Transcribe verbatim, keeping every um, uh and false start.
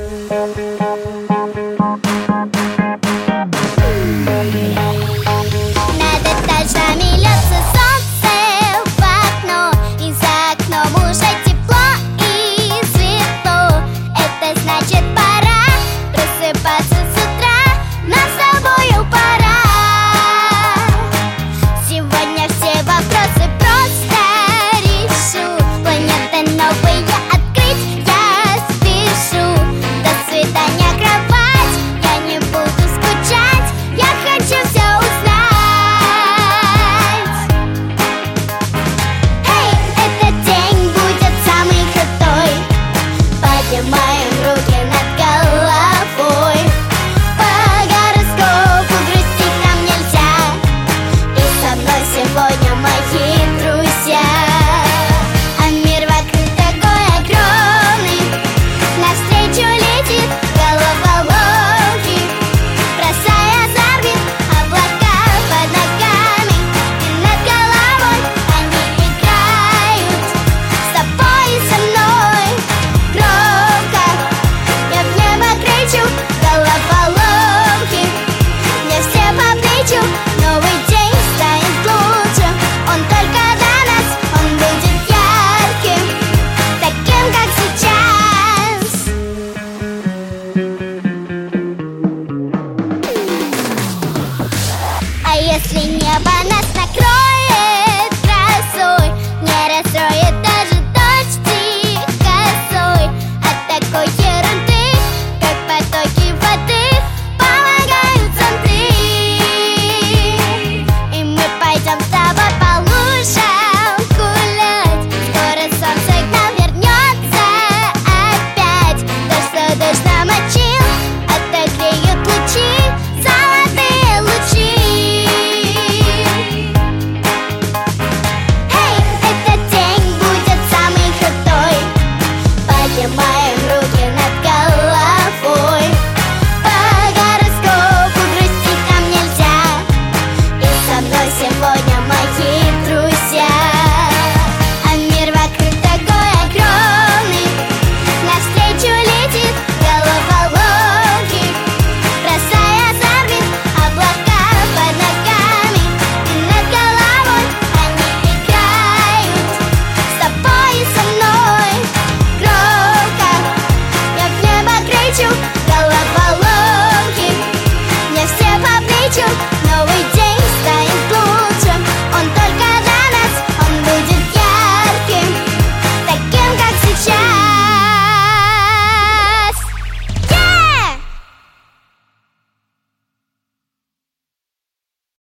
Над этажами льется солнце в окно, и за окном уже тепло и светло. Это значит, пора просыпаться с утра, нам с тобою пора. Сегодня все вопросы просто решу, планеты новые открыть я спешу. До свидания, кровать, я не буду скучать, я хочу все узнать. Эй, этот день будет самый крутой, поднимаем руки над головой.